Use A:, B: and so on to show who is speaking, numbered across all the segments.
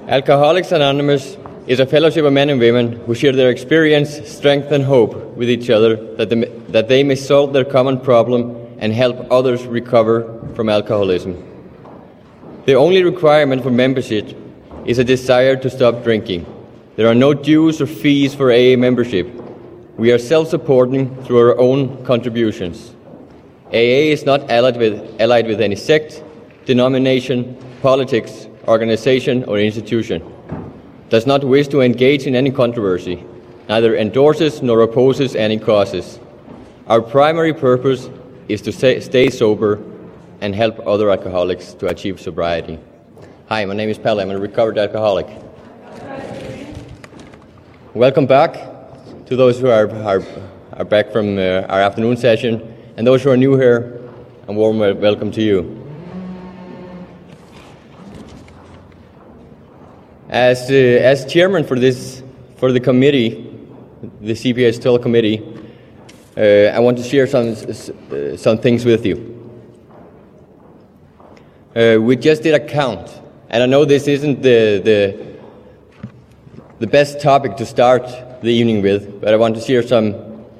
A: Alcoholics Anonymous is a fellowship of men and women who share their experience, strength, and hope with each other that they may solve their common problem and help others recover from alcoholism. The only requirement for membership is a desire to stop drinking. There are no dues or fees for AA membership. We are self-supporting through our own contributions. AA is not allied with any sect, denomination, politics, organization, or institution. Does not wish to engage in any controversy, neither endorses nor opposes any causes. Our primary purpose is to stay sober and help other alcoholics to achieve sobriety. Hi, my name is Pelle. I'm a recovered alcoholic. Welcome back to those who are back from our afternoon session, and those who are new here, a warm welcome to you. As chairman for the committee, the CPS TIL committee, I want to share some things with you. We just did a count, and I know this isn't the best topic to start the evening with, but I want to share some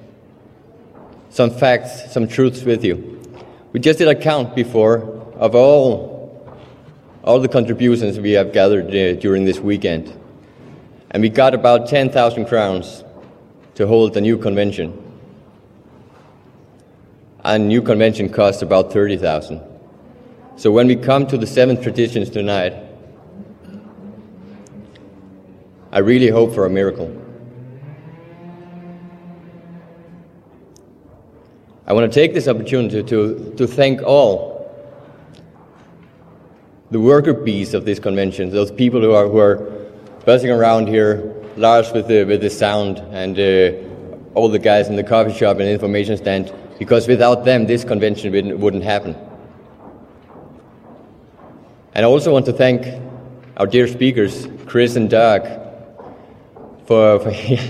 A: facts, some truths with you. We just did a count before of all the contributions we have gathered during this weekend. And we got about 10,000 crowns to hold a new convention. A new convention costs about 30,000. So when we come to the 7th traditions tonight, I really hope for a miracle. I want to take this opportunity to thank all the worker bees of this convention, those people who are buzzing around here, Lars with the sound, and all the guys in the coffee shop and information stand, because without them this convention wouldn't happen. And I also want to thank our dear speakers, Chris and Doug, for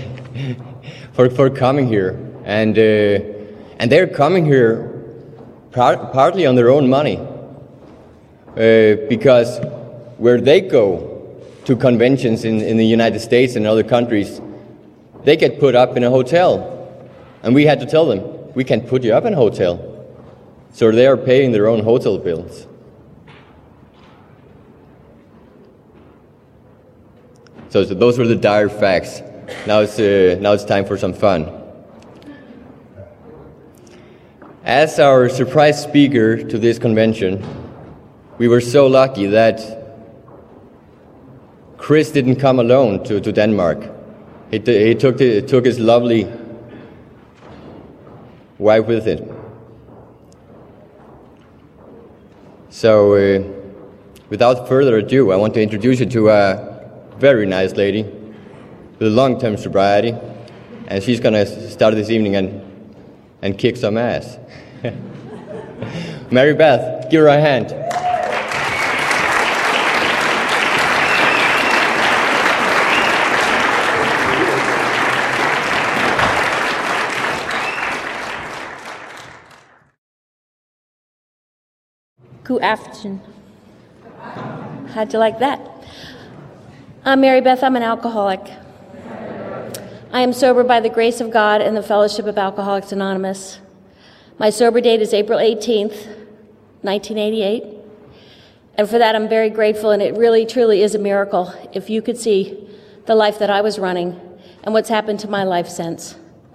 A: coming here, and they're coming here partly on their own money. Because where they go to conventions in the United States and other countries, they get put up in a hotel. And we had to tell them, we can't put you up in a hotel. So they are paying their own hotel bills. So those were the dire facts. Now it's time for some fun. As our surprise speaker to this convention, we were so lucky that Chris didn't come alone to Denmark. He took his lovely wife with him. So, without further ado, I want to introduce you to a very nice lady with long-term sobriety, and she's going to start this evening and kick some ass. Mary Beth, give her a hand.
B: Good afternoon. How'd you like that? I'm Mary Beth. I'm an alcoholic. I am sober by the grace of God and the fellowship of Alcoholics Anonymous. My sober date is April 18th, 1988. And for that, I'm very grateful, and it really, truly is a miracle if you could see the life that I was running and what's happened to my life since.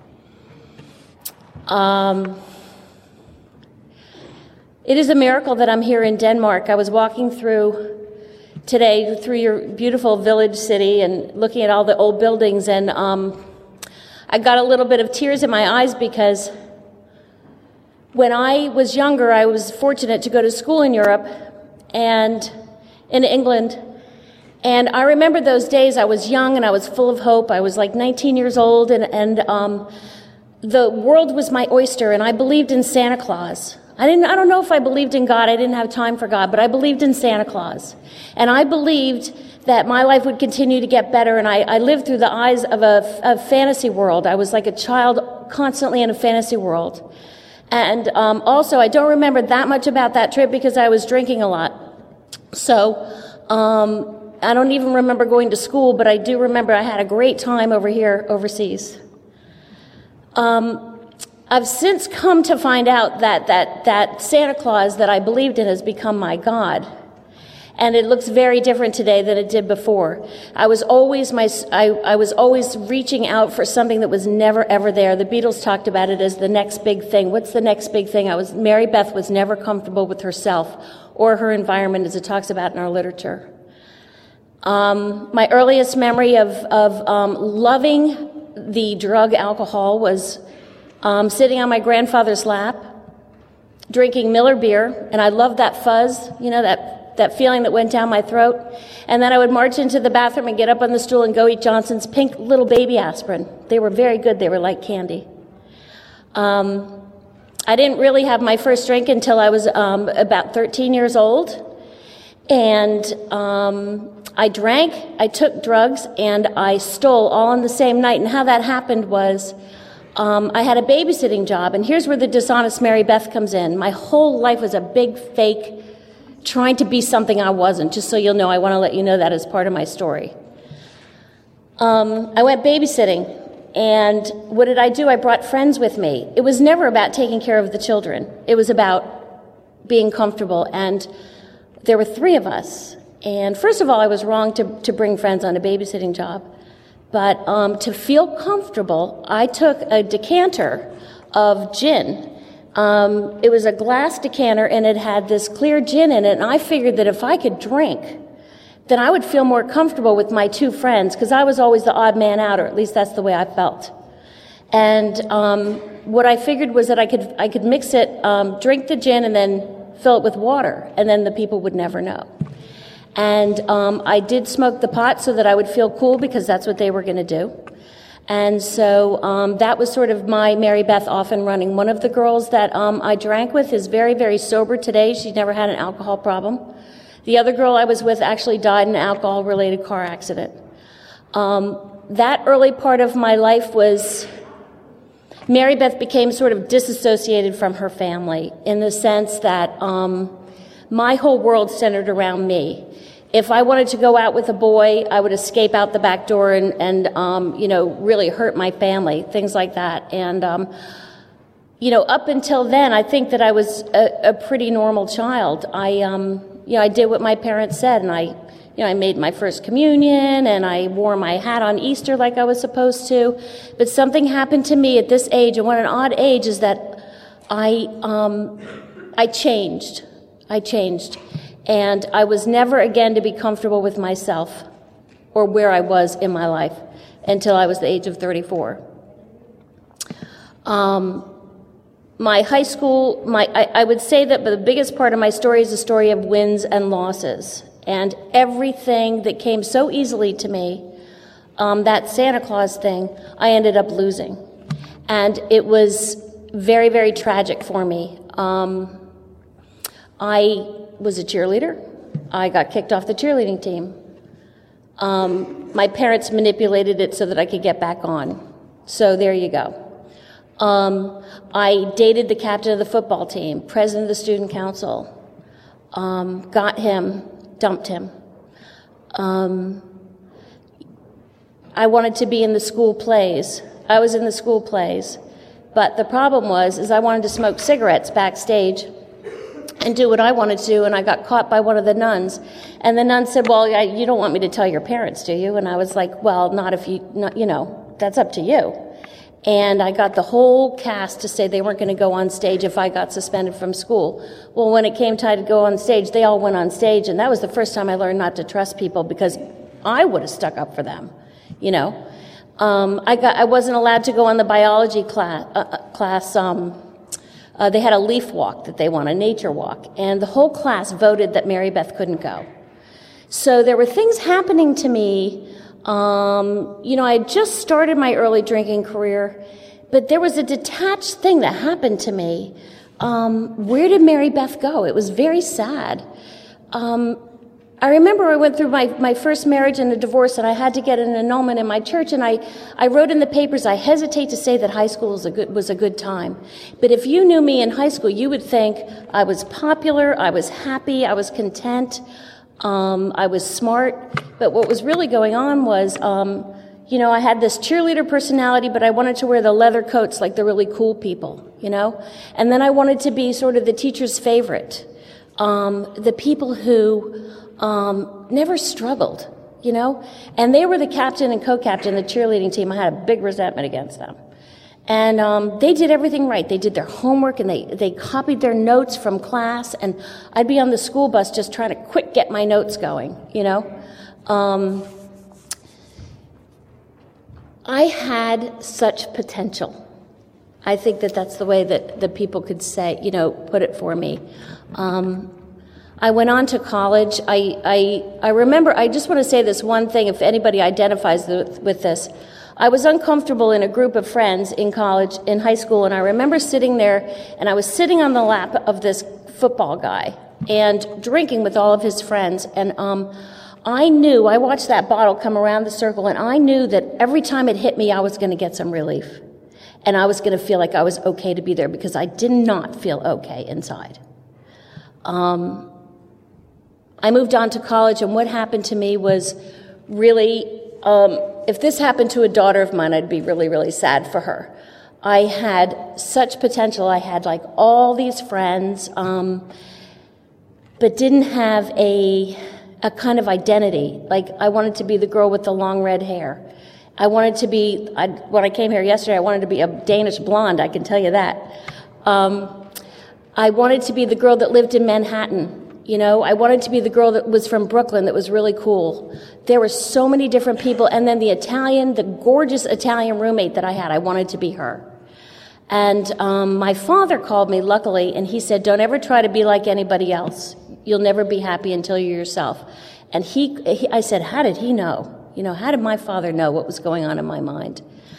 B: It is a miracle that I'm here in Denmark. I was walking through your beautiful village city and looking at all the old buildings, and I got a little bit of tears in my eyes because when I was younger, I was fortunate to go to school in Europe and in England. And I remember those days. I was young and I was full of hope. I was like 19 years old, and the world was my oyster, and I believed in Santa Claus. I don't know if I believed in God. I didn't have time for God, but I believed in Santa Claus. And I believed that my life would continue to get better, and I lived through the eyes of a fantasy world. I was like a child constantly in a fantasy world. And also, I don't remember that much about that trip because I was drinking a lot. So I don't even remember going to school, but I do remember I had a great time over here overseas. I've since come to find out that Santa Claus that I believed in has become my God. And it looks very different today than it did before. I was always reaching out for something that was never ever there. The Beatles talked about it as the next big thing. What's the next big thing? Mary Beth was never comfortable with herself or her environment, as it talks about in our literature. My earliest memory of loving the drug alcohol was sitting on my grandfather's lap, drinking Miller beer, and I loved that fuzz, that feeling that went down my throat. And then I would march into the bathroom and get up on the stool and go eat Johnson's pink little baby aspirin. They were very good. They were like candy. I didn't really have my first drink until I was about 13 years old. And I drank, I took drugs, and I stole all on the same night. And how that happened was I had a babysitting job. And here's where the dishonest Mary Beth comes in. My whole life was a big fake trying to be something I wasn't. Just so you'll know, I want to let you know that as part of my story. I went babysitting, and what did I do? I brought friends with me. It was never about taking care of the children. It was about being comfortable, and there were 3 of us. And first of all, I was wrong to bring friends on a babysitting job. But to feel comfortable, I took a decanter of gin. It was a glass decanter, and it had this clear gin in it, and I figured that if I could drink, then I would feel more comfortable with my 2 friends, because I was always the odd man out, or at least that's the way I felt. And what I figured was that I could mix it, drink the gin, and then fill it with water, and then the people would never know. And I did smoke the pot so that I would feel cool, because that's what they were going to do. And so that was sort of my Mary Beth off and running. One of the girls that I drank with is very, very sober today. She never had an alcohol problem. The other girl I was with actually died in an alcohol-related car accident. That early part of my life was, Mary Beth became sort of disassociated from her family in the sense that my whole world centered around me. If I wanted to go out with a boy, I would escape out the back door and really hurt my family, things like that. And, up until then, I think that I was a pretty normal child. I did what my parents said, and I made my first communion, and I wore my hat on Easter like I was supposed to. But something happened to me at this age, and what an odd age is that I changed. And I was never again to be comfortable with myself or where I was in my life until I was the age of 34. My high school, I would say that the biggest part of my story is a story of wins and losses. And everything that came so easily to me, that Santa Claus thing, I ended up losing. And it was very, very tragic for me. I was a cheerleader. I got kicked off the cheerleading team. My parents manipulated it so that I could get back on. So there you go. I dated the captain of the football team, president of the student council, got him, dumped him. I wanted to be in the school plays. I was in the school plays. But the problem was I wanted to smoke cigarettes backstage and do what I wanted to do, and I got caught by one of the nuns. And the nun said, well, you don't want me to tell your parents, do you? And I was like, well, not if that's up to you. And I got the whole cast to say they weren't going to go on stage if I got suspended from school. Well, when it came time to go on stage, they all went on stage, and that was the first time I learned not to trust people, because I would have stuck up for them, I wasn't allowed to go on the biology class. They had a leaf walk that they want, a nature walk, and the whole class voted that Mary Beth couldn't go. So there were things happening to me. I had just started my early drinking career, but there was a detached thing that happened to me. Where did Mary Beth go? It was very sad. I remember I went through my first marriage and a divorce, and I had to get an annulment in my church, and I wrote in the papers, I hesitate to say that high school was a good time. But if you knew me in high school, you would think I was popular, I was happy, I was content. I was smart, but what was really going on was, I had this cheerleader personality, but I wanted to wear the leather coats like the really cool people, And then I wanted to be sort of the teacher's favorite, the people who never struggled, And they were the captain and co-captain of the cheerleading team. I had a big resentment against them. And they did everything right. They did their homework, and they copied their notes from class, and I'd be on the school bus just trying to quick get my notes going, I had such potential. I think that's the way that the people could say, put it for me. I went on to college. I remember, I just want to say this one thing, if anybody identifies with this. I was uncomfortable in a group of friends in college, in high school, and I remember sitting there, and I was sitting on the lap of this football guy and drinking with all of his friends, and I watched that bottle come around the circle, and I knew that every time it hit me, I was going to get some relief, and I was going to feel like I was okay to be there, because I did not feel okay inside. I moved on to college, and what happened to me was really... if this happened to a daughter of mine, I'd be really, really sad for her. I had such potential. I had like all these friends, but didn't have a kind of identity. Like I wanted to be the girl with the long red hair. I wanted to be, when I came here yesterday, I wanted to be a Danish blonde, I can tell you that. I wanted to be the girl that lived in Manhattan. I wanted to be the girl that was from Brooklyn that was really cool. There were so many different people. And then the gorgeous Italian roommate that I had, I wanted to be her. And my father called me, luckily, and he said, don't ever try to be like anybody else. You'll never be happy until you're yourself. And I said, how did he know? How did my father know what was going on in my mind?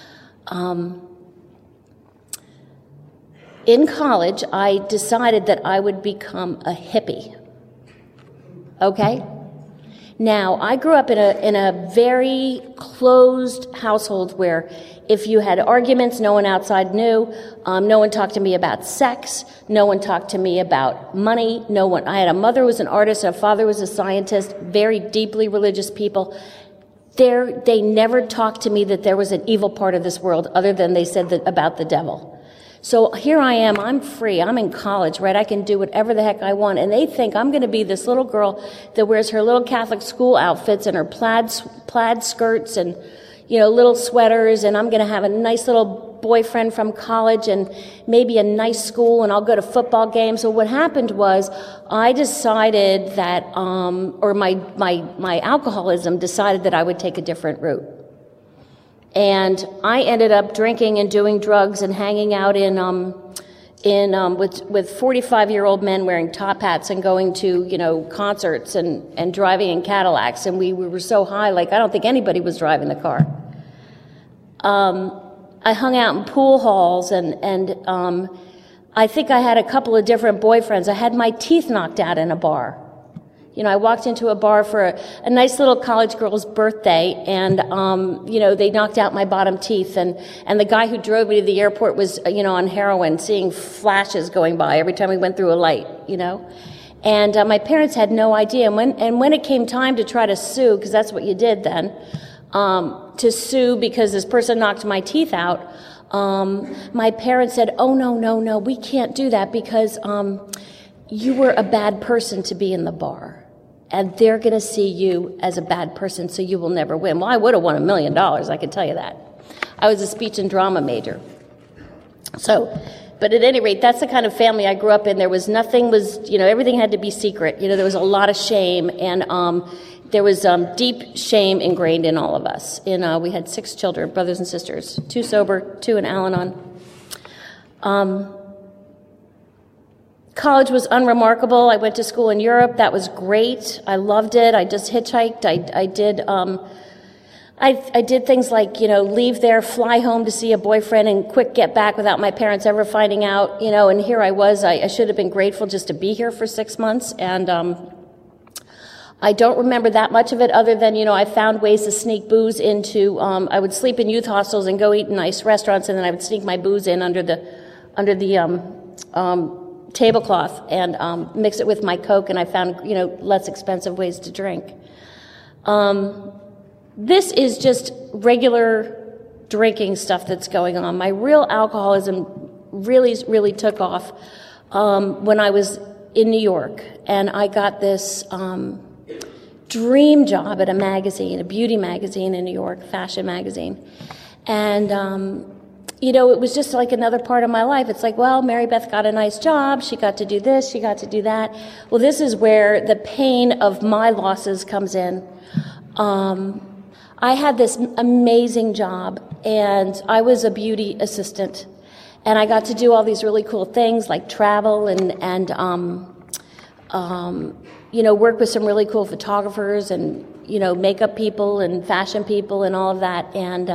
B: In college, I decided that I would become a hippie. Okay? Now, I grew up in a very closed household where if you had arguments, no one outside knew. No one talked to me about sex. No one talked to me about money. I had a mother who was an artist, and a father was a scientist, very deeply religious people. They never talked to me that there was an evil part of this world other than they said that about the devil. So here I am, I'm free, I'm in college, right? I can do whatever the heck I want. And they think I'm going to be this little girl that wears her little Catholic school outfits and her plaid skirts and, little sweaters, and I'm going to have a nice little boyfriend from college and maybe a nice school, and I'll go to football games. So what happened was I decided that, my alcoholism decided that I would take a different route. And I ended up drinking and doing drugs and hanging out with 45-year-old men wearing top hats and going to, concerts and driving in Cadillacs. And we were so high, like I don't think anybody was driving the car. I hung out in pool halls and I think I had a couple of different boyfriends. I had my teeth knocked out in a bar. I walked into a bar for a nice little college girl's birthday, and, they knocked out my bottom teeth, and the guy who drove me to the airport was, on heroin, seeing flashes going by every time we went through a light, And my parents had no idea, and when it came time to try to sue, because that's what you did then, to sue because this person knocked my teeth out, my parents said, oh, no, we can't do that because you were a bad person to be in the bar. And they're going to see you as a bad person, so you will never win. Well, I would have won $1 million, I can tell you that. I was a speech and drama major. But at any rate, that's the kind of family I grew up in. Everything had to be secret. There was a lot of shame, and there was deep shame ingrained in all of us. We had 6 children, brothers and sisters, 2 sober, 2 in Al-Anon. College was unremarkable. I went to school in Europe. That was great. I loved it. I just hitchhiked. I did things like, leave there, fly home to see a boyfriend, and quick get back without my parents ever finding out, and here I was. I should have been grateful just to be here for 6 months, and I don't remember that much of it other than, I found ways to sneak booze into, I would sleep in youth hostels and go eat in nice restaurants, and then I would sneak my booze in under the tablecloth and mix it with my Coke, and I found, less expensive ways to drink. This is just regular drinking stuff that's going on. My real alcoholism really, really took off when I was in New York, and I got this dream job at a magazine, a beauty magazine in New York, fashion magazine. And, it was just like another part of my life. It's like, well, Mary Beth got a nice job. She got to do this. She got to do that. Well, this is where the pain of my losses comes in. I had this amazing job, and I was a beauty assistant. And I got to do all these really cool things like travel and work with some really cool photographers and, makeup people and fashion people and all of that. And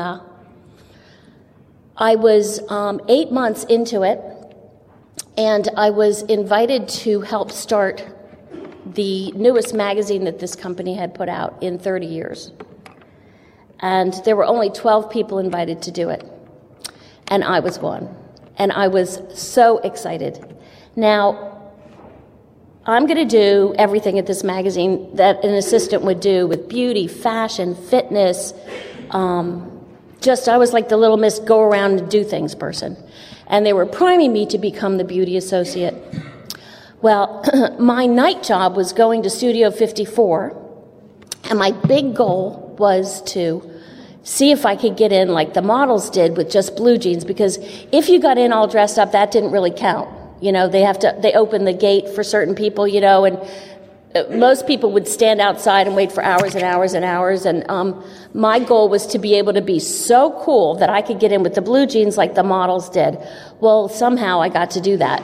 B: I was 8 months into it, and I was invited to help start the newest magazine that this company had put out in 30 years. And there were only 12 people invited to do it. And I was one. And I was so excited. Now, I'm going to do everything at this magazine that an assistant would do with beauty, fashion, fitness. I was like the little Miss go around and do things person. And they were priming me to become the beauty associate. Well, my night job was going to Studio 54, and my big goal was to see if I could get in like the models did with just blue jeans, because if you got in all dressed up, that didn't really count. They open the gate for certain people, and most people would stand outside and wait for hours and hours and hours. And my goal was to be able to be so cool that I could get in with the blue jeans like the models did. Well, somehow I got to do that.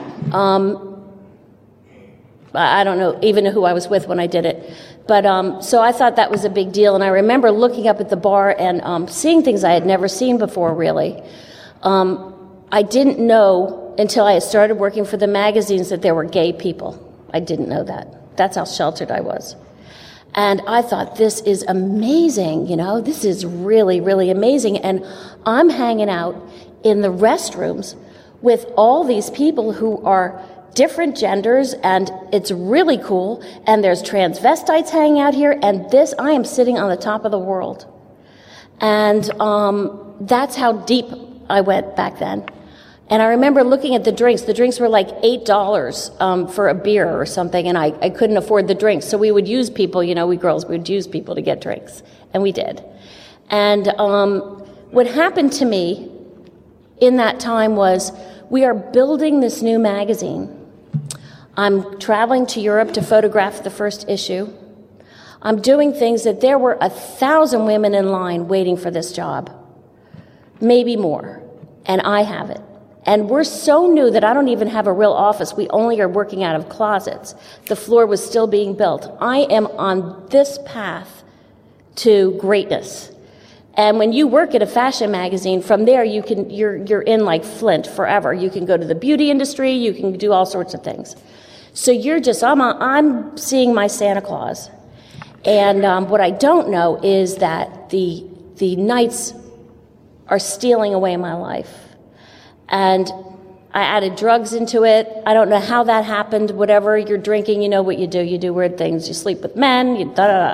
B: I don't know even who I was with when I did it. But so I thought that was a big deal. And I remember looking up at the bar and seeing things I had never seen before, really. I didn't know until I had started working for the magazines that there were gay people. I didn't know that. That's how sheltered I was. And I thought, this is amazing, this is really, really amazing. And I'm hanging out in the restrooms with all these people who are different genders, and it's really cool. And there's transvestites hanging out here, and I am sitting on the top of the world. And that's how deep I went back then. And I remember looking at the drinks. The drinks were like $8 for a beer or something, and I couldn't afford the drinks. So we would use people, we girls would use people to get drinks. And we did. And what happened to me in that time was, we are building this new magazine. I'm traveling to Europe to photograph the first issue. I'm doing things that there were 1,000 women in line waiting for this job. Maybe more. And I have it. And we're so new that I don't even have a real office. We only are working out of closets. The floor was still being built. I am on this path to greatness. And when you work at a fashion magazine, from there you're in like Flint forever. You can go to the beauty industry, you can do all sorts of things. So I'm seeing my Santa Claus. And what I don't know is that the nights are stealing away my life. And I added drugs into it. I don't know how that happened. Whatever you're drinking, you know what you do. You do weird things. You sleep with men. You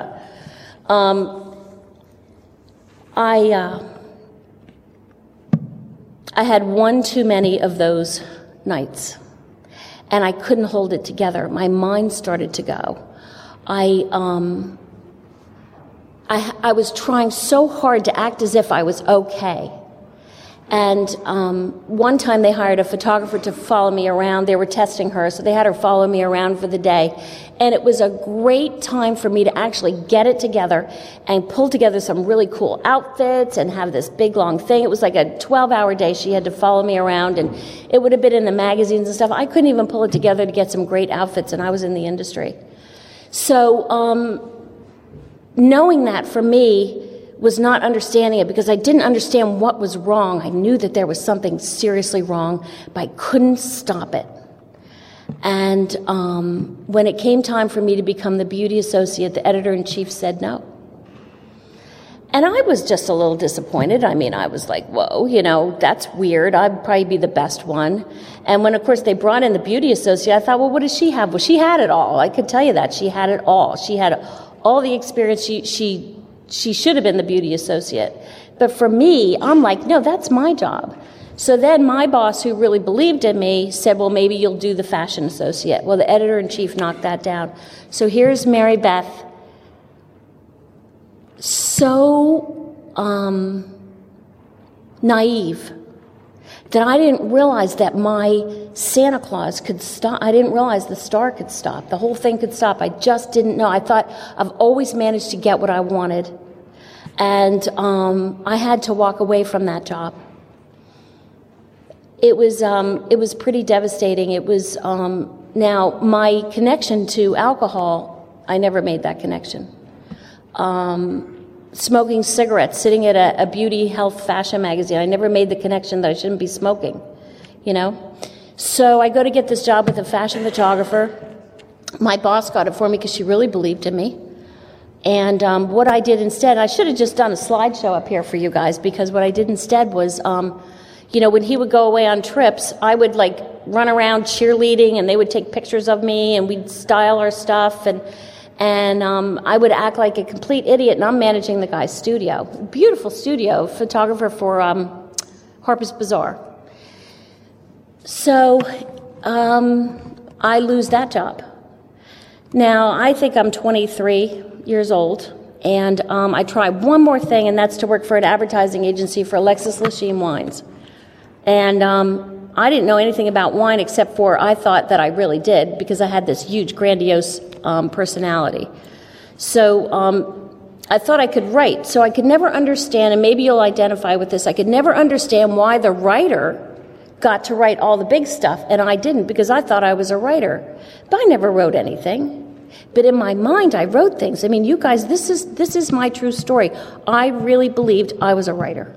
B: I had one too many of those nights, and I couldn't hold it together. My mind started to go. I was trying so hard to act as if I was okay. And one time they hired a photographer to follow me around. They were testing her, so they had her follow me around for the day. And it was a great time for me to actually get it together and pull together some really cool outfits and have this big, long thing. It was like a 12-hour day. She had to follow me around, and it would have been in the magazines and stuff. I couldn't even pull it together to get some great outfits, and I was in the industry. So knowing that for me was not understanding it, because I didn't understand what was wrong. I knew that there was something seriously wrong, but I couldn't stop it. And when it came time for me to become the beauty associate, the editor-in-chief said no. And I was just a little disappointed. I mean, I was like, whoa, you know, that's weird. I'd probably be the best one. And when, of course, they brought in the beauty associate, I thought, well, what does she have? Well, she had it all. I could tell you that. She had it all. She had all the experience. She should have been the beauty associate. But for me, I'm like, no, that's my job. So then my boss, who really believed in me, said, well, maybe you'll do the fashion associate. Well, the editor-in-chief knocked that down. So here's Mary Beth, so naive that I didn't realize that my Santa Claus could stop. I didn't realize the star could stop. The whole thing could stop. I just didn't know. I thought I've always managed to get what I wanted. And I had to walk away from that job. It was pretty devastating. It was, now my connection to alcohol, I never made that connection. Smoking cigarettes, sitting at a beauty, health, fashion magazine. I never made the connection that I shouldn't be smoking, you know? So I go to get this job with a fashion photographer. My boss got it for me because she really believed in me. And what I did instead, I should have just done a slideshow up here for you guys, because what I did instead was, you know, when he would go away on trips, I would like run around cheerleading, and they would take pictures of me, and we'd style our stuff, and I would act like a complete idiot, and I'm managing the guy's studio. Beautiful studio, photographer for Harper's Bazaar. So I lose that job. Now, I think I'm 23 years old, and I try one more thing, and that's to work for an advertising agency for Alexis Lachine Wines. And I didn't know anything about wine, except for I thought that I really did, because I had this huge, grandiose personality. So I thought I could write. So I could never understand, and maybe you'll identify with this, I could never understand why the writer got to write all the big stuff, and I didn't, because I thought I was a writer. But I never wrote anything. But in my mind, I wrote things. I mean, you guys, this is my true story. I really believed I was a writer.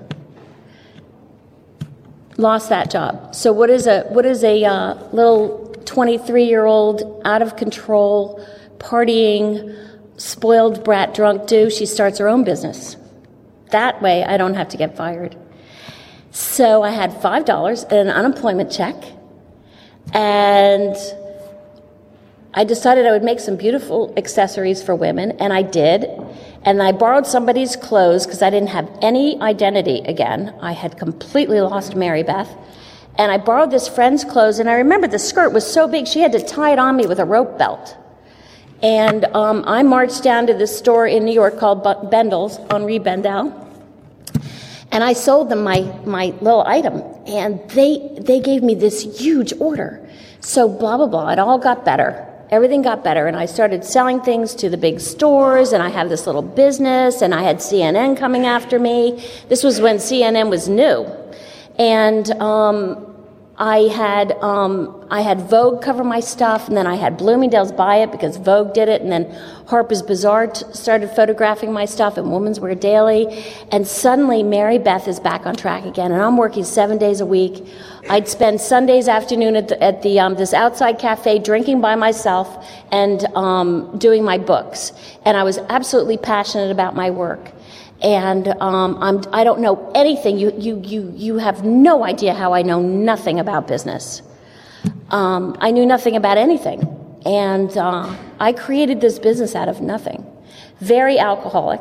B: Lost that job. So what is a little 23-year-old, out of control, partying, spoiled brat drunk do? She starts her own business. That way, I don't have to get fired. So I had $5 in an unemployment check, and I decided I would make some beautiful accessories for women, and I did. And I borrowed somebody's clothes because I didn't have any identity again. I had completely lost Mary Beth. And I borrowed this friend's clothes, and I remember the skirt was so big, she had to tie it on me with a rope belt. And I marched down to this store in New York called Bendel's, Henri Bendel. And I sold them my little item, and they gave me this huge order. So blah, blah, blah, it all got better. Everything got better, and I started selling things to the big stores, and I have this little business, and I had CNN coming after me. This was when CNN was new. And I had Vogue cover my stuff, and then I had Bloomingdale's buy it because Vogue did it, and then Harper's Bazaar started photographing my stuff, and Women's Wear Daily, and suddenly Mary Beth is back on track again, and I'm working 7 days a week. I'd spend Sundays afternoon at this outside cafe drinking by myself and doing my books, and I was absolutely passionate about my work. And I don't know anything. You have no idea how I know nothing about business. I knew nothing about anything, and I created this business out of nothing. Very alcoholic,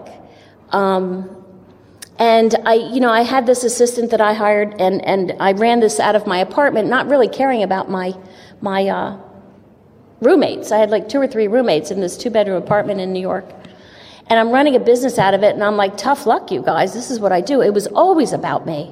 B: and I had this assistant that I hired, and I ran this out of my apartment, not really caring about my roommates. I had like 2 or 3 roommates in this 2-bedroom apartment in New York. And I'm running a business out of it, and I'm like, tough luck, you guys. This is what I do. It was always about me.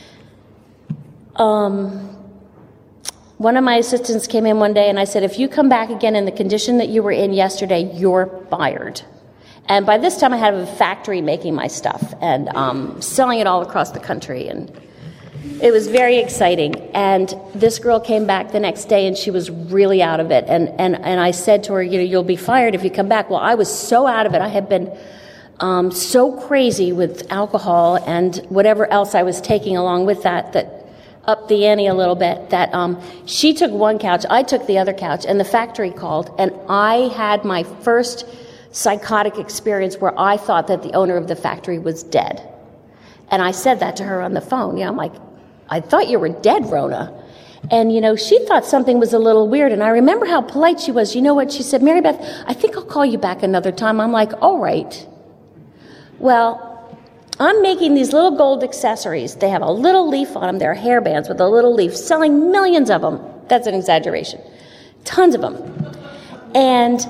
B: One of my assistants came in one day, and I said, if you come back again in the condition that you were in yesterday, you're fired. And by this time, I had a factory making my stuff and selling it all across the country. And it was very exciting. And this girl came back the next day, and she was really out of it. And I said to her, you'll be fired if you come back. Well, I was so out of it. I had been so crazy with alcohol and whatever else I was taking along with that upped the ante a little bit, that she took one couch, I took the other couch, and the factory called. And I had my first psychotic experience where I thought that the owner of the factory was dead. And I said that to her on the phone. I'm like, I thought you were dead, Rona. And, she thought something was a little weird. And I remember how polite she was. You know what? She said, Mary Beth, I think I'll call you back another time. I'm like, all right. Well, I'm making these little gold accessories. They have a little leaf on them. They're hairbands with a little leaf, selling millions of them. That's an exaggeration. Tons of them. And,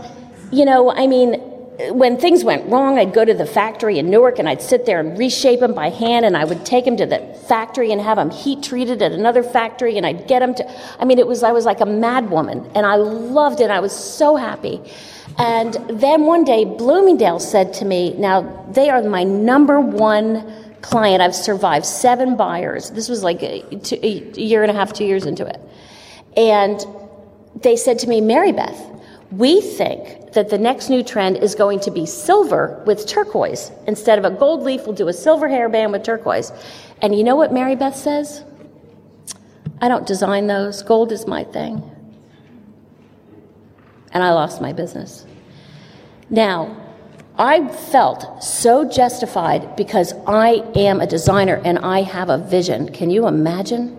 B: when things went wrong, I'd go to the factory in Newark and I'd sit there and reshape them by hand, and I would take them to the factory and have them heat treated at another factory, and I'd get them to, I was like a mad woman, and I loved it. I was so happy. And then one day, Bloomingdale's said to me, now they are my number one client. I've survived 7 buyers. This was like a year and a half, 2 years into it. And they said to me, Mary Beth, we think that the next new trend is going to be silver with turquoise. Instead of a gold leaf, we'll do a silver hairband with turquoise. And you know what Mary Beth says? I don't design those. Gold is my thing. And I lost my business. Now, I felt so justified because I am a designer and I have a vision. Can you imagine?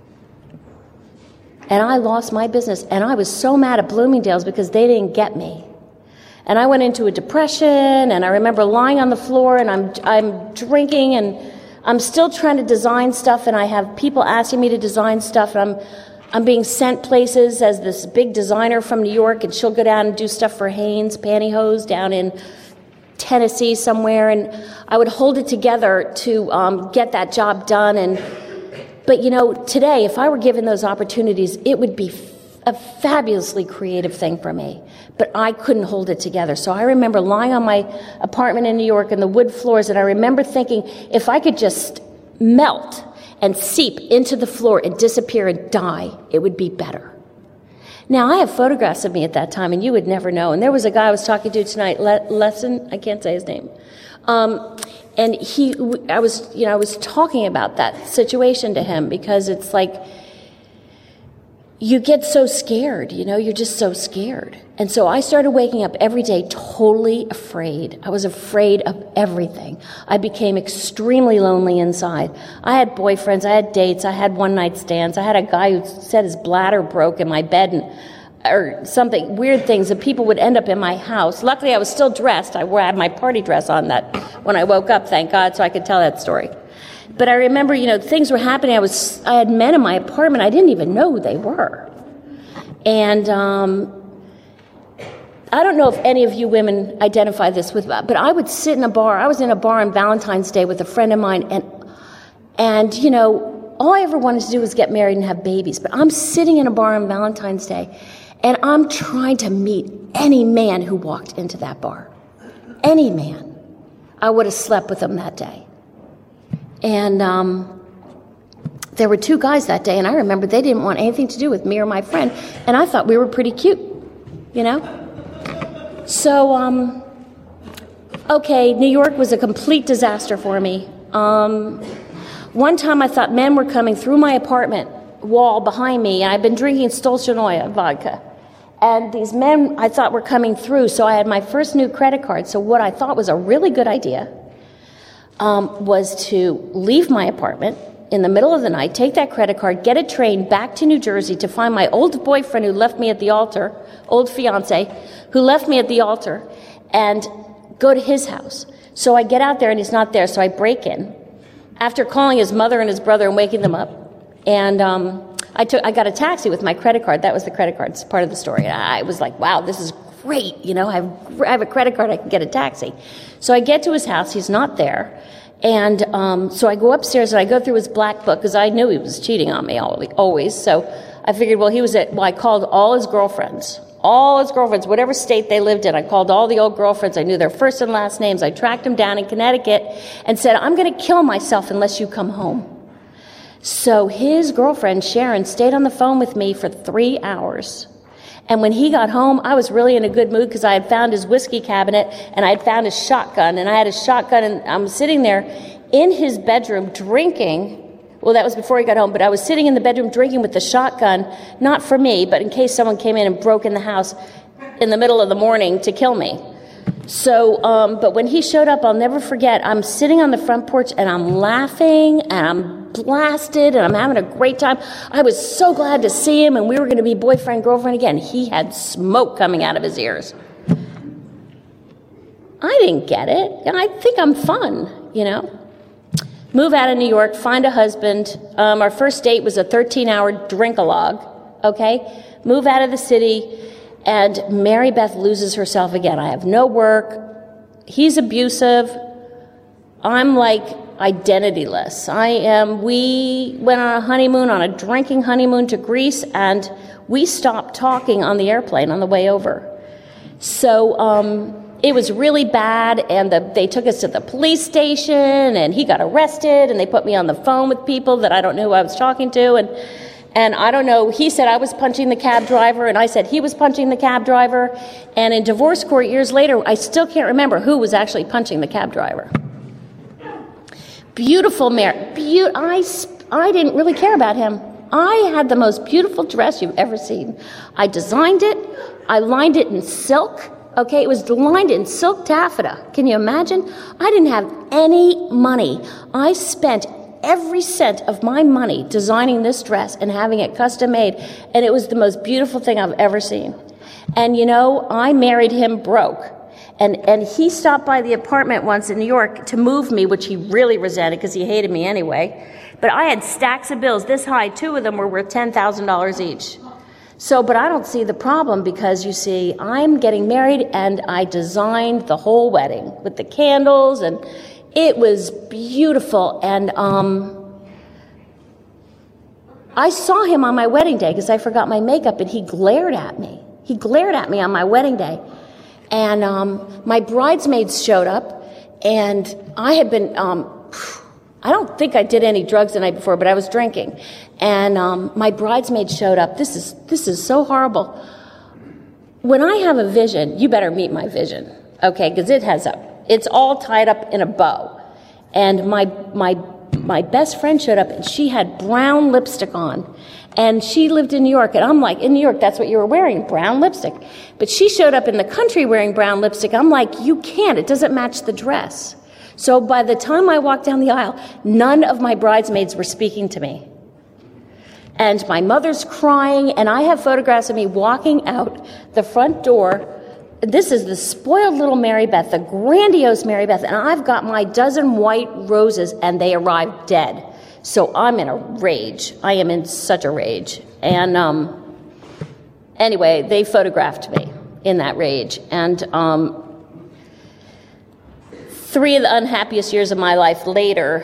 B: And I lost my business, and I was so mad at Bloomingdale's because they didn't get me. And I went into a depression, and I remember lying on the floor, and I'm drinking, and I'm still trying to design stuff, and I have people asking me to design stuff, and I'm being sent places as this big designer from New York, and she'll go down and do stuff for Hanes Pantyhose down in Tennessee somewhere, and I would hold it together to get that job done. But today, if I were given those opportunities, it would be a fabulously creative thing for me. But I couldn't hold it together. So I remember lying on my apartment in New York and the wood floors, and I remember thinking, if I could just melt and seep into the floor and disappear and die, it would be better. Now, I have photographs of me at that time, and you would never know. And there was a guy I was talking to tonight, Lesson, I can't say his name. And I was talking about that situation to him because it's like, you get so scared, you're just so scared. And so I started waking up every day totally afraid. I was afraid of everything. I became extremely lonely inside. I had boyfriends, I had dates, I had one-night stands. I had a guy who said his bladder broke in my bed or something, weird things, and people would end up in my house. Luckily, I was still dressed. I had my party dress on that when I woke up, thank God, so I could tell that story. But I remember, things were happening. I had men in my apartment. I didn't even know who they were. And I don't know if any of you women identify this with, but I would sit in a bar. I was in a bar on Valentine's Day with a friend of mine, and all I ever wanted to do was get married and have babies. But I'm sitting in a bar on Valentine's Day, and I'm trying to meet any man who walked into that bar. Any man. I would have slept with him that day. And there were 2 guys that day, and I remember they didn't want anything to do with me or my friend, and I thought we were pretty cute, So, okay, New York was a complete disaster for me. One time I thought men were coming through my apartment wall behind me, and I'd been drinking Stolshanoya vodka. And these men, I thought, were coming through, so I had my first new credit card. So what I thought was a really good idea was to leave my apartment in the middle of the night, take that credit card, get a train back to New Jersey to find my old boyfriend who left me at the altar, old fiance, who left me at the altar, and go to his house. So I get out there, and he's not there, so I break in. After calling his mother and his brother and waking them up, and I got a taxi with my credit card. That was the credit card part of the story. I was like, wow, this is great. I have a credit card. I can get a taxi. So I get to his house. He's not there. And so I go upstairs and I go through his black book because I knew he was cheating on me always. So I figured, I called all his girlfriends, whatever state they lived in. I called all the old girlfriends. I knew their first and last names. I tracked them down in Connecticut and said, I'm going to kill myself unless you come home. So his girlfriend, Sharon, stayed on the phone with me for 3 hours. And when he got home, I was really in a good mood because I had found his whiskey cabinet and I had found his shotgun. And I had his shotgun, and I'm sitting there in his bedroom drinking. Well, that was before he got home, but I was sitting in the bedroom drinking with the shotgun, not for me, but in case someone came in and broke in the house in the middle of the morning to kill me. So, but when he showed up, I'll never forget, I'm sitting on the front porch and I'm laughing and I'm blasted and I'm having a great time. I was so glad to see him and we were going to be boyfriend, girlfriend again. He had smoke coming out of his ears. I didn't get it, and I think I'm fun, Move out of New York, find a husband. Our first date was a 13-hour drink-a-log, okay? Move out of the city, and Mary Beth loses herself again. I have no work. He's abusive. I'm like identityless. We went on a honeymoon, on a drinking honeymoon to Greece, and we stopped talking on the airplane on the way over. So, it was really bad, and they took us to the police station, and he got arrested, and they put me on the phone with people that I don't know who I was talking to, and I don't know, he said I was punching the cab driver, and I said he was punching the cab driver, and in divorce court years later, I still can't remember who was actually punching the cab driver. Beautiful marriage. I didn't really care about him. I had the most beautiful dress you've ever seen. I designed it. I lined it in silk. Okay, it was lined in silk taffeta. Can you imagine? I didn't have any money. I spent every cent of my money designing this dress and having it custom made, and it was the most beautiful thing I've ever seen. And I married him broke. And he stopped by the apartment once in New York to move me, which he really resented because he hated me anyway. But I had stacks of bills this high. 2 of them were worth $10,000 each. So, but I don't see the problem because, you see, I'm getting married and I designed the whole wedding with the candles and it was beautiful. And I saw him on my wedding day because I forgot my makeup and he glared at me. He glared at me on my wedding day. And my bridesmaids showed up and I had been... I don't think I did any drugs the night before, but I was drinking. And my bridesmaid showed up. This is so horrible. When I have a vision, you better meet my vision, okay? Because it's all tied up in a bow. And my best friend showed up, and she had brown lipstick on. And she lived in New York, and I'm like, in New York, that's what you were wearing, brown lipstick. But she showed up in the country wearing brown lipstick. I'm like, you can't. It doesn't match the dress. So by the time I walked down the aisle, none of my bridesmaids were speaking to me. And my mother's crying, and I have photographs of me walking out the front door. This is the spoiled little Mary Beth, the grandiose Mary Beth, and I've got my dozen white roses, and they arrived dead. So I'm in a rage. I am in such a rage. And anyway, they photographed me in that rage. And 3 of the unhappiest years of my life later,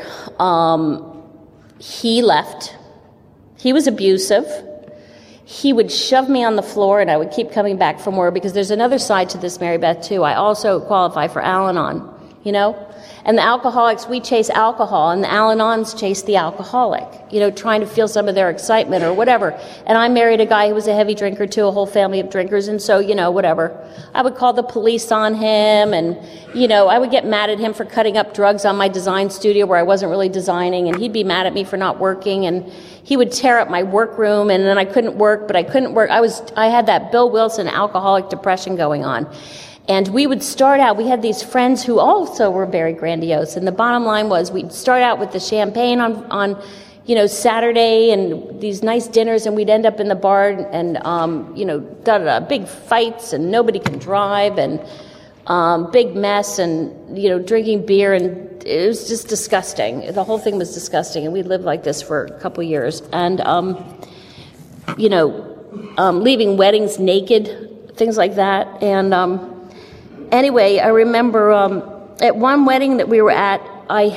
B: he left. He was abusive. He would shove me on the floor, and I would keep coming back for more because there's another side to this, Mary Beth, too. I also qualify for Al-Anon, And the alcoholics, we chase alcohol, and the Al-Anons chase the alcoholic, trying to feel some of their excitement or whatever. And I married a guy who was a heavy drinker, too, a whole family of drinkers, and so, whatever. I would call the police on him, and, I would get mad at him for cutting up drugs on my design studio where I wasn't really designing, and he'd be mad at me for not working, and he would tear up my workroom, and then I couldn't work. I had that Bill Wilson alcoholic depression going on. And we would start out, we had these friends who also were very grandiose. And the bottom line was we'd start out with the champagne on Saturday and these nice dinners, and we'd end up in the bar and, big fights, and nobody can drive, and big mess, and, drinking beer, and it was just disgusting. The whole thing was disgusting, and we lived like this for a couple years. And, leaving weddings naked, things like that. And, anyway, I remember at one wedding that we were at, I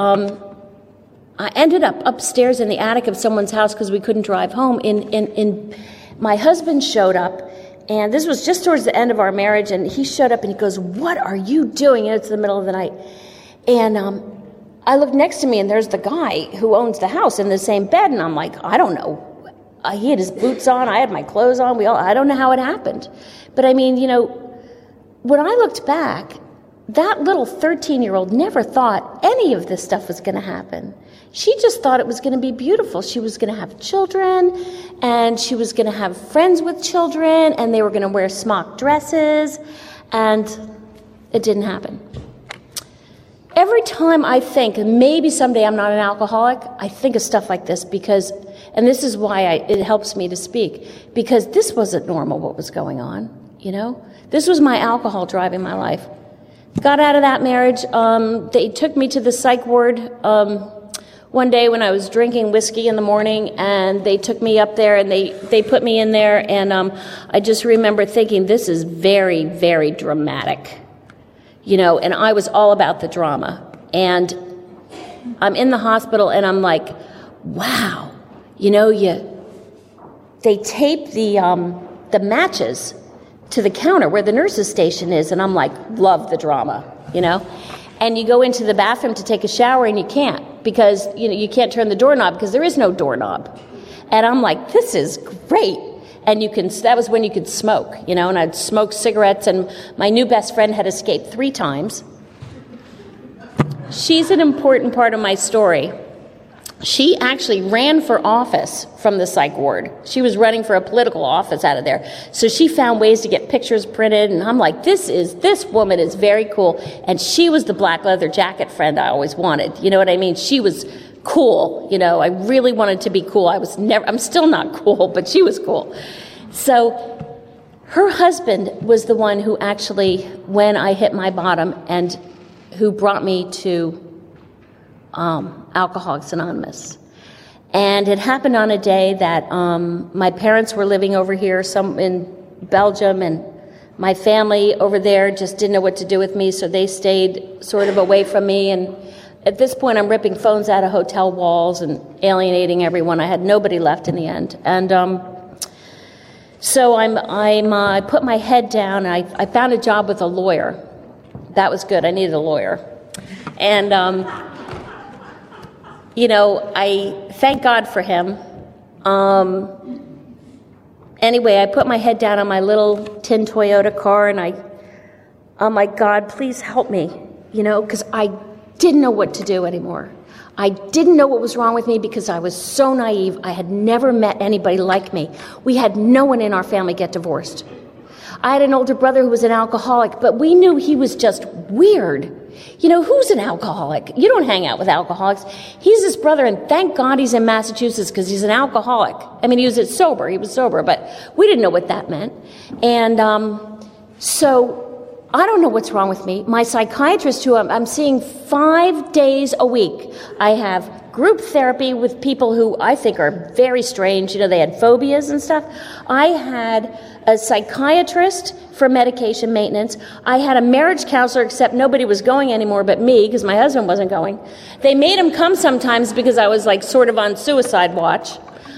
B: ended up upstairs in the attic of someone's house because we couldn't drive home. My husband showed up, and this was just towards the end of our marriage, and he showed up and he goes, "What are you doing?" And it's the middle of the night. And I looked next to me, and there's the guy who owns the house in the same bed, and I'm like, I don't know. He had his boots on, I had my clothes on, I don't know how it happened. But I mean, when I looked back, that little 13-year-old never thought any of this stuff was going to happen. She just thought it was going to be beautiful. She was going to have children, and she was going to have friends with children, and they were going to wear smock dresses. And It didn't happen. Every time I think maybe someday I'm not an alcoholic, I think of stuff like this because, and this is why it helps me to speak, because this wasn't normal what was going on, you know? This was my alcohol driving my life. Got out of that marriage. They took me to the psych ward one day when I was drinking whiskey in the morning, and they took me up there and they put me in there, and I just remember thinking, this is very, very dramatic. You know, and I was all about the drama. And I'm in the hospital, and I'm like, wow, you know, they tape the matches to the counter where the nurse's station is, and I'm like, love the drama, you know. And you go into the bathroom to take a shower, and you can't because, you know, you can't turn the doorknob because there is no doorknob. And I'm like, this is great. And that was when you could smoke, you know, and I'd smoke cigarettes, and my new best friend had escaped 3 times. She's an important part of my story. She actually ran for office from the psych ward. She was running for a political office out of there. So she found ways to get pictures printed, and I'm like, this woman is very cool. And she was the black leather jacket friend I always wanted. You know what I mean? She was cool, you know. I really wanted to be cool. I'm still not cool, but she was cool. So her husband was the one who actually, when I hit my bottom, and who brought me to Alcoholics Anonymous. And it happened on a day that my parents were living over here, some in Belgium, and my family over there just didn't know what to do with me, so they stayed sort of away from me. And at this point, I'm ripping phones out of hotel walls and alienating everyone. I had nobody left in the end. And so I put my head down, and I found a job with a lawyer. That was good. I needed a lawyer. And, you know, I thank God for him. Anyway, I put my head down on my little tin Toyota car, and I'm like, God, please help me, you know, because I didn't know what to do anymore. I didn't know what was wrong with me because I was so naive. I had never met anybody like me. We had no one in our family get divorced. I had an older brother who was an alcoholic, but we knew he was just weird. You know, who's an alcoholic? You don't hang out with alcoholics. He's his brother, and thank God he's in Massachusetts because he's an alcoholic. I mean, he was sober, but we didn't know what that meant. And so I don't know what's wrong with me. My psychiatrist, who I'm seeing 5 days a week, I have group therapy with people who I think are very strange. You know, they had phobias and stuff. I had a psychiatrist for medication maintenance. I had a marriage counselor, except nobody was going anymore but me because my husband wasn't going. They made him come sometimes because I was like sort of on suicide watch.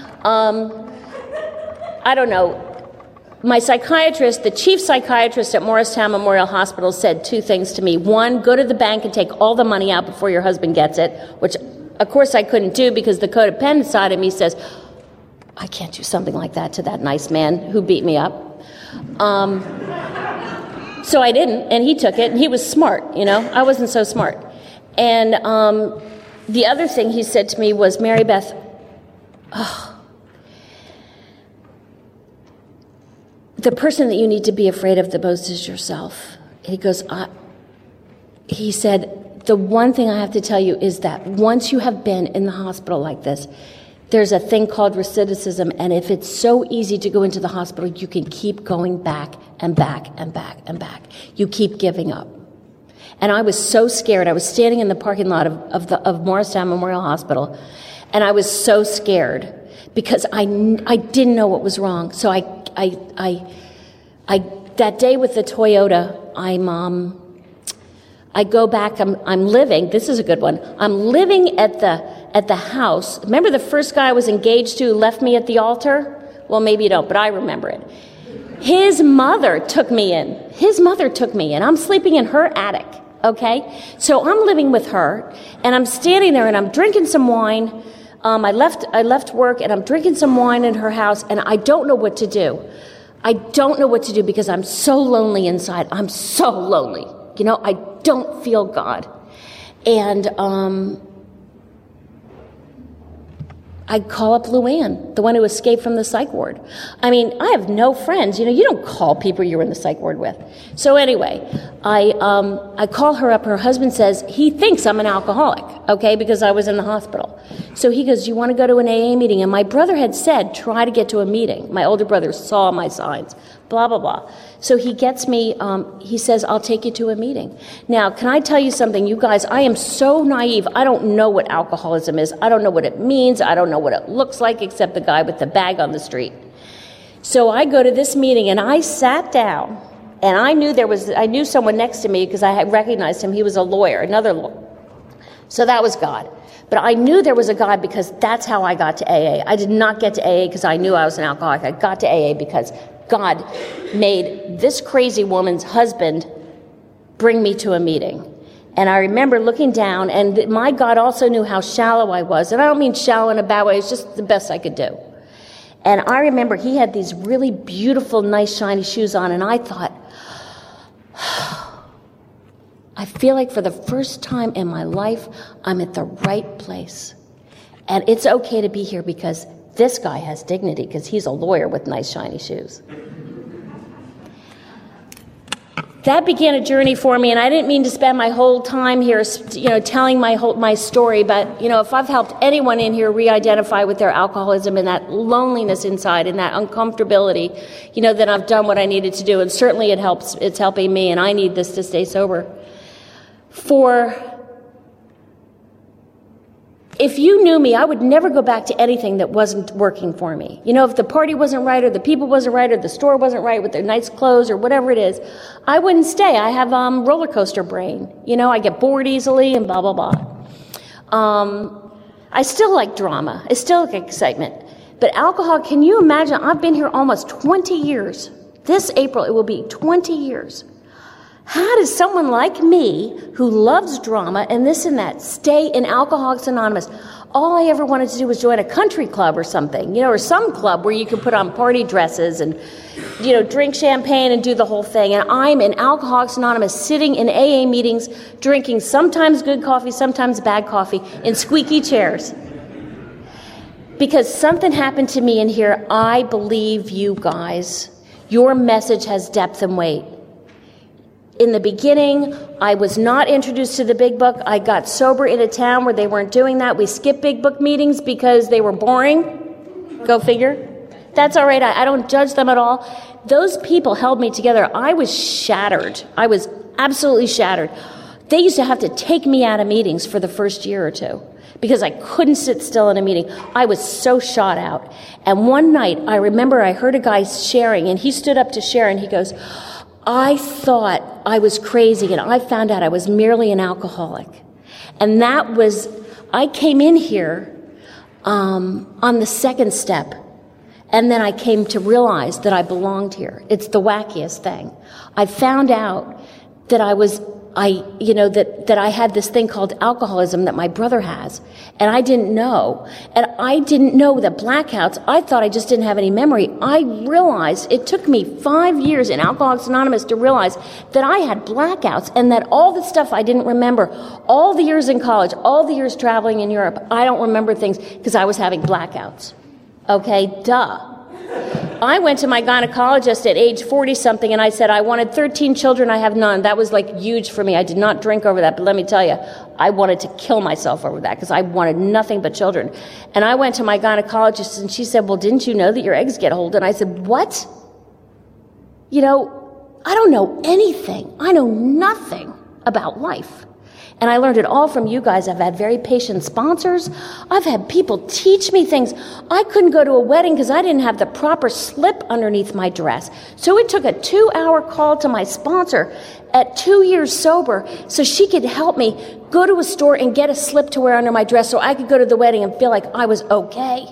B: I don't know. My psychiatrist, the chief psychiatrist at Morristown Memorial Hospital, said 2 things to me. 1, go to the bank and take all the money out before your husband gets it, which, of course, I couldn't do because the codependent side of me says, I can't do something like that to that nice man who beat me up. So I didn't, and he took it, and he was smart, you know. I wasn't so smart. And the other thing he said to me was, Mary Beth, the person that you need to be afraid of the most is yourself. He goes, he said, the one thing I have to tell you is that once you have been in the hospital like this, there's a thing called recidivism, and if it's so easy to go into the hospital, you can keep going back and back and back and back. You keep giving up. And I was so scared. I was standing in the parking lot of Morristown Memorial Hospital, and I was so scared because I didn't know what was wrong. So I that day with the Toyota, I go back. I'm living. This is a good one. I'm living at the house. Remember the first guy I was engaged to who left me at the altar? Well, maybe you don't, but I remember it. His mother took me in. I'm sleeping in her attic. Okay, so I'm living with her, and I'm standing there, and I'm drinking some wine. I left work, and I'm drinking some wine in her house, and I don't know what to do. I don't know what to do because I'm so lonely inside. I'm so lonely. You know, I don't feel God. And I'd call up Luann, the one who escaped from the psych ward. I mean, I have no friends. You don't call people you're in the psych ward with. So anyway, I call her up. Her husband says he thinks I'm an alcoholic, okay, because I was in the hospital. So he goes, you want to go to an AA meeting? And my brother had said, try to get to a meeting. My older brother saw my signs, blah, blah, blah. So he gets me, he says, I'll take you to a meeting. Now, can I tell you something, you guys? I am so naive. I don't know what alcoholism is. I don't know what it means. I don't know what it looks like, except the guy with the bag on the street. So I go to this meeting, and I sat down, and I knew someone next to me because I had recognized him. He was a lawyer, another lawyer. So that was God. But I knew there was a God because that's how I got to AA. I did not get to AA because I knew I was an alcoholic. I got to AA because God made this crazy woman's husband bring me to a meeting. And I remember looking down, and my God also knew how shallow I was. And I don't mean shallow in a bad way. It's just the best I could do. And I remember he had these really beautiful, nice, shiny shoes on, and I thought, I feel like for the first time in my life, I'm at the right place. And it's okay to be here because this guy has dignity because he's a lawyer with nice, shiny shoes. That began a journey for me, and I didn't mean to spend my whole time here, telling my story, but, if I've helped anyone in here re-identify with their alcoholism and that loneliness inside and that uncomfortability, then I've done what I needed to do, and certainly it's helping me, and I need this to stay sober. If you knew me, I would never go back to anything that wasn't working for me. If the party wasn't right, or the people wasn't right, or the store wasn't right with their nice clothes, or whatever it is, I wouldn't stay. I have roller coaster brain. I get bored easily and blah, blah, blah. I still like drama. I still like excitement. But alcohol, can you imagine? I've been here almost 20 years. This April, it will be 20 years. How does someone like me, who loves drama and this and that, stay in Alcoholics Anonymous? All I ever wanted to do was join a country club or something, or some club where you could put on party dresses and, drink champagne and do the whole thing. And I'm in Alcoholics Anonymous, sitting in AA meetings, drinking sometimes good coffee, sometimes bad coffee, in squeaky chairs. Because something happened to me in here. I believe you guys. Your message has depth and weight. In the beginning, I was not introduced to the Big Book. I got sober in a town where they weren't doing that. We skipped Big Book meetings because they were boring. Go figure. That's all right. I don't judge them at all. Those people held me together. I was shattered. I was absolutely shattered. They used to have to take me out of meetings for the first year or two because I couldn't sit still in a meeting. I was so shot out. And one night, I remember I heard a guy sharing, and he stood up to share, and he goes, I thought I was crazy, and I found out I was merely an alcoholic. And I came in here on the second step, and then I came to realize that I belonged here. It's the wackiest thing. I found out that that I had this thing called alcoholism that my brother has, and I didn't know. And I didn't know that blackouts, I thought I just didn't have any memory. I realized it took me 5 years in Alcoholics Anonymous to realize that I had blackouts, and that all the stuff I didn't remember, all the years in college, all the years traveling in Europe, I don't remember things because I was having blackouts. Okay, duh. I went to my gynecologist at age 40-something, and I said, I wanted 13 children, I have none. That was huge for me. I did not drink over that, but let me tell you, I wanted to kill myself over that because I wanted nothing but children. And I went to my gynecologist, and she said, well, didn't you know that your eggs get old? And I said, what? I don't know anything. I know nothing about life. And I learned it all from you guys. I've had very patient sponsors. I've had people teach me things. I couldn't go to a wedding because I didn't have the proper slip underneath my dress. So it took a 2-hour call to my sponsor at 2 years sober so she could help me go to a store and get a slip to wear under my dress so I could go to the wedding and feel like I was okay.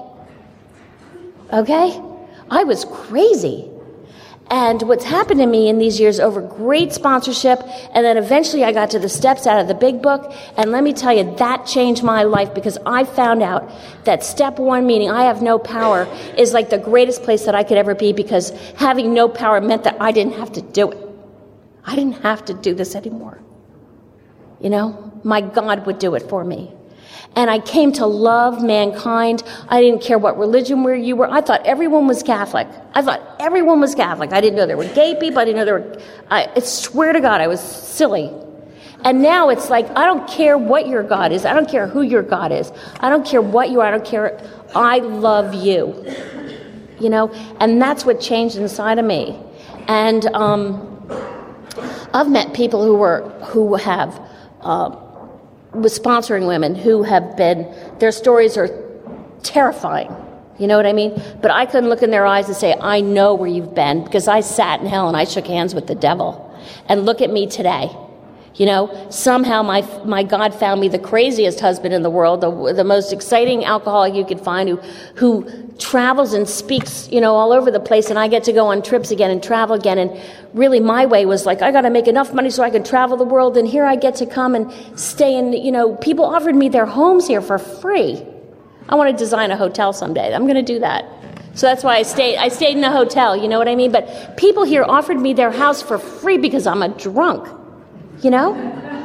B: Okay? I was crazy. And what's happened to me in these years over great sponsorship, and then eventually I got to the steps out of the Big Book, and let me tell you, that changed my life because I found out that step 1, meaning I have no power, is like the greatest place that I could ever be because having no power meant that I didn't have to do it. I didn't have to do this anymore. My God would do it for me. And I came to love mankind. I didn't care what religion where you were. I thought everyone was Catholic. I didn't know there were gay people. I didn't know there were... I swear to God, I was silly. And now it's like, I don't care what your God is. I don't care who your God is. I don't care what you are. I don't care. I love you. You know? And that's what changed inside of me. And I've met people who have... with sponsoring women who have been, their stories are terrifying. You know what I mean? But I couldn't look in their eyes and say, I know where you've been, because I sat in hell and I shook hands with the devil. And look at me today. You know, somehow my God found me the craziest husband in the world, the most exciting alcoholic you could find, who travels and speaks, you know, all over the place, and I get to go on trips again and travel again. And really my way was like, I got to make enough money so I can travel the world, and here I get to come and stay in, you know, people offered me their homes here for free. I want to design a hotel someday. I'm going to do that. So that's why I stayed in a hotel, you know what I mean? But people here offered me their house for free because I'm a drunk. You know?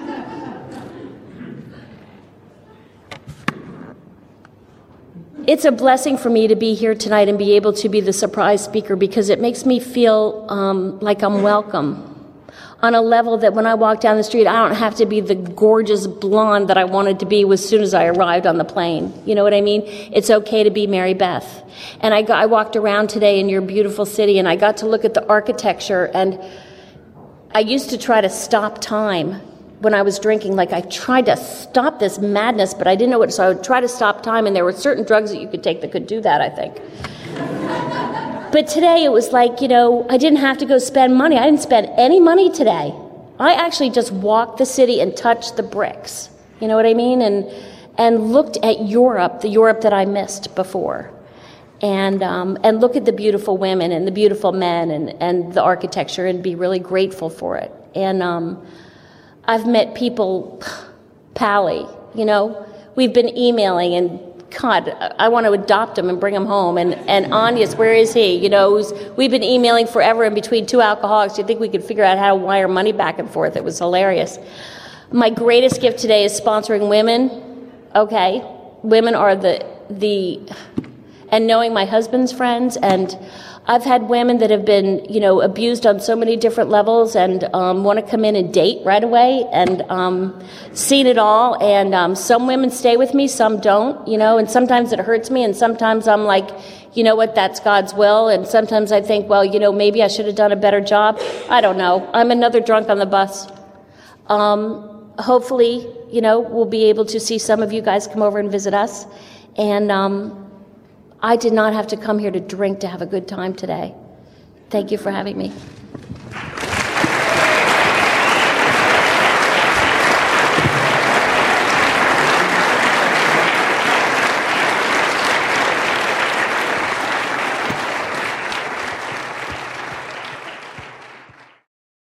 B: It's a blessing for me to be here tonight and be able to be the surprise speaker, because it makes me feel like I'm welcome on a level that when I walk down the street, I don't have to be the gorgeous blonde that I wanted to be as soon as I arrived on the plane. You know what I mean? It's okay to be Mary Beth. And I walked around today in your beautiful city, and I got to look at the architecture, and I used to try to stop time when I was drinking. Like, I tried to stop this madness, but I didn't know what, so I would try to stop time, and there were certain drugs that you could take that could do that, I think. But today it was like, you know, I didn't have to go spend money. I didn't spend any money today. I actually just walked the city and touched the bricks. You know what I mean? And looked at Europe, the Europe that I missed before. And look at the beautiful women and the beautiful men and the architecture, and be really grateful for it. And I've met people, Pally, you know, we've been emailing, and God, I want to adopt him and bring him home. And Anya's, where is he? You know, we've been emailing forever in between two alcoholics. You'd think we could figure out how to wire money back and forth. It was hilarious. My greatest gift today is sponsoring women. Okay, women are and knowing my husband's friends, and I've had women that have been, you know, abused on so many different levels, and want to come in and date right away, and seen it all. And some women stay with me, some don't, you know, and sometimes it hurts me, and sometimes I'm like, you know what, that's God's will. And sometimes I think, well, you know, maybe I should have done a better job. I don't know. I'm another drunk on the bus. Hopefully, you know, we'll be able to see some of you guys come over and visit us. And I did not have to come here to drink to have a good time today. Thank you for having me.